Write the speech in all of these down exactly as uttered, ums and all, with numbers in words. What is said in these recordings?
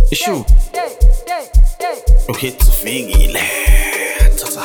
Ishu ukhetha ufikile thatha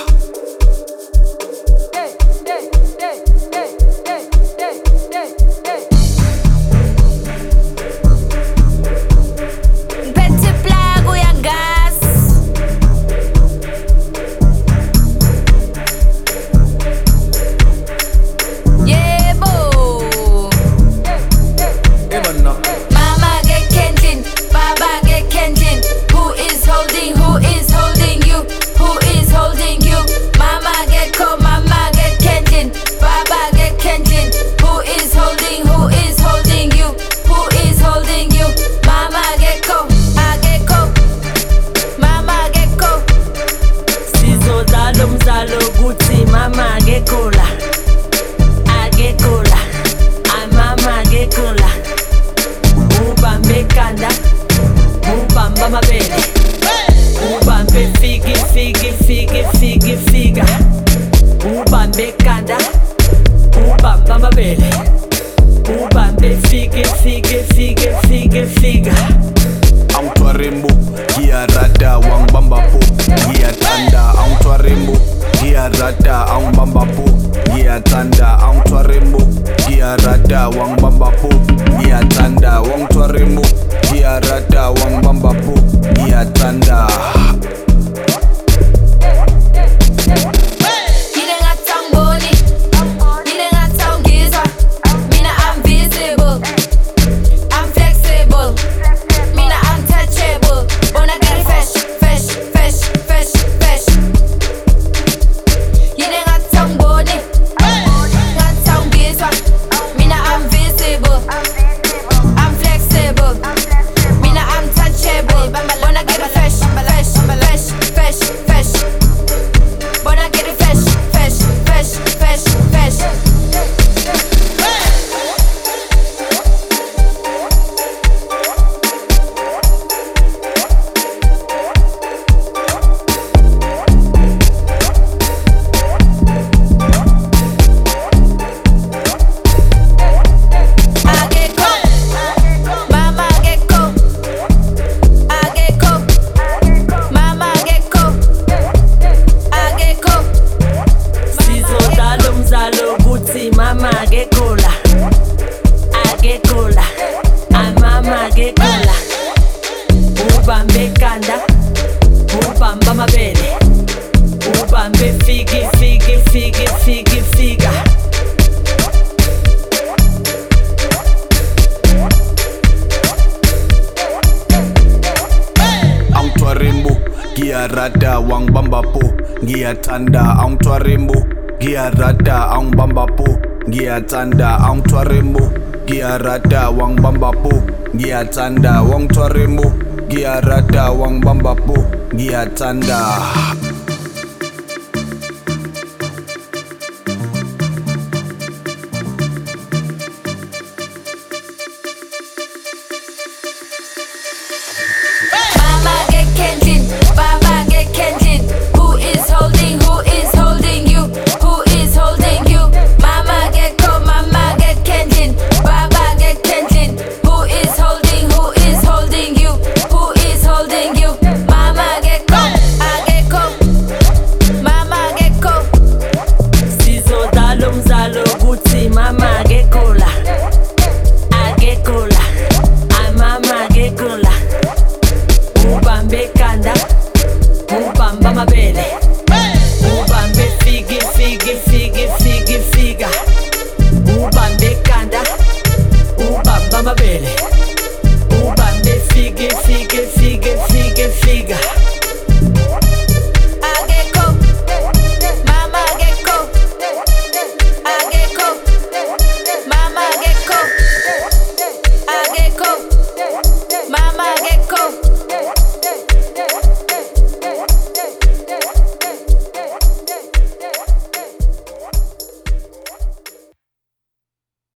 umzalo kuthi mama ngekhola akekhola ay mama ngekhola ubambe ikhanda ubamba amabele ubambe fiki fiki fiki fiki fika ubambe ikhanda ubamba amabele ubambe fiki fiki fiki fiki fika angithwa Rembo ngiyarada wangibamba po ngiyathanda angithwa Rembo ngiyarada angibamba po ngiyathanda angithwa Rembo ngiyarada wangibamba po ngiyathanda wangithwa Rembo ngiyarada wangibamba po ngiyathanda mama ngekhola akekhola ay mama ngekhola ubambe ikhanda ubamba amabele ubambe fiki fiki fiki fiki fika angithwa Rembo ngiyarada wangibamba po ngiyathanda angithwa Rembo ngiyarada angibamba po ngiyathanda angithwa Rembo ngiyarada wangibamba po ngiyathanda wangithwa Rembo ngiyarada wangibamba po ngiyathanda umzalo kuthi mama